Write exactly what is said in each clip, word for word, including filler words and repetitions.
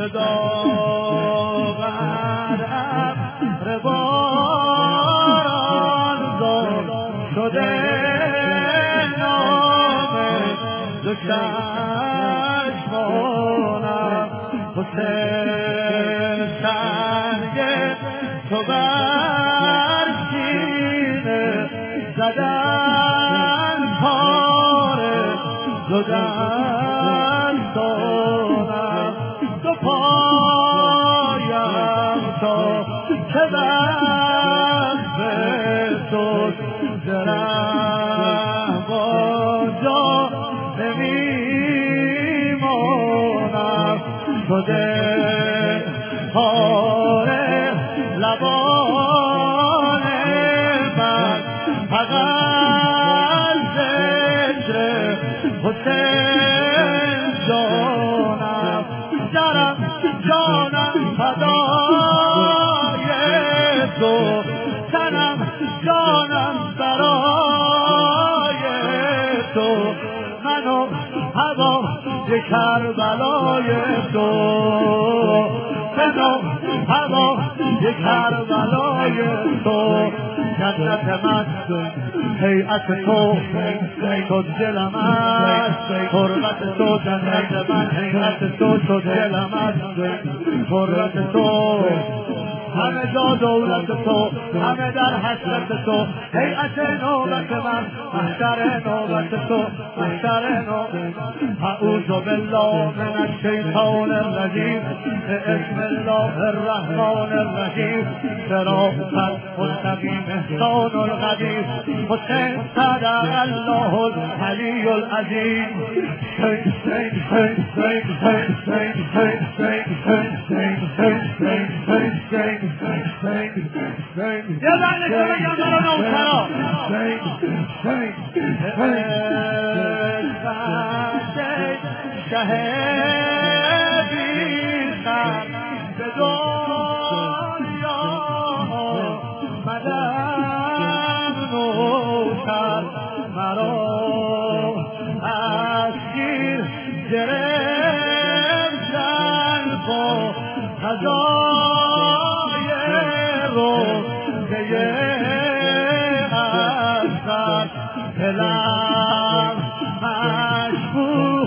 صدا بر ابر باران زار شده نام دو چشمانم حسین سنگ تو بر سینه زدن پاره دو دستانم دو پایم تا که وقت تو درم با جا نمیمانم شده پاره لبان من فقط ذکر حسین جانم جانم جانم فدای تو تنم جانم برای تو منو هوا ی کربلای تو منو هوا ی کربلای تو جنت من هیئت تو شد دلم است حرمت تو جنت من هیئت تو شد دلم است حرمت تو همه جا دولت تو همه در حسرت تو هیئت نوبت من محشر نوبت تو محشر نوبت اعوذ بالله من الشیطان الرجیم بسم الله الرحمن الرحیم صراط المستقیم احسان القدیر حسین صدق الله العلی العظیم یه بنده که بگم برا نوکرا شه بیخم به دنیا مدن نوکر مرا از گیر گرفتن با قضای روزه اصل دلم مشغول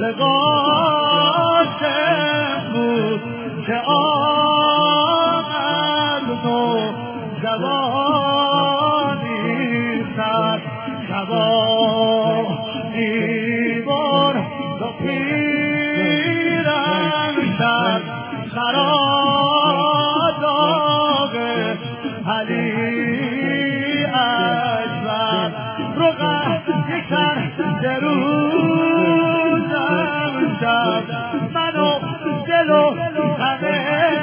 قاسم بود که آمد نو جوانی سر جوانی بر دو پیرم شد خراداغ علی اکبر رقم یکر دروزم شد منو دل و همه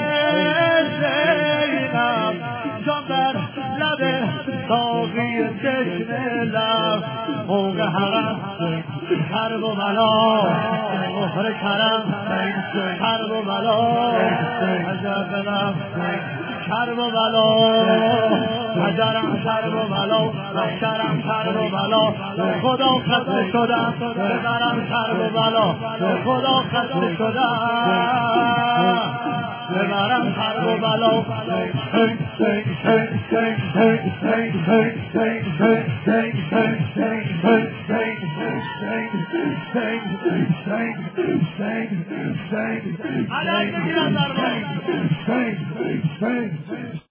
زینم جان بر لب ساقی چشم لب موقع حرم کرب و بلا مهر کرم کرب و بلا عجب دلم کرب و بلا حجرم کرب و بلا محشرم کرب و بلا خدا خسته شدم ببرم کرب و بلا خدا خسته شدم ببرم کرب و بلا علیه بگیرم در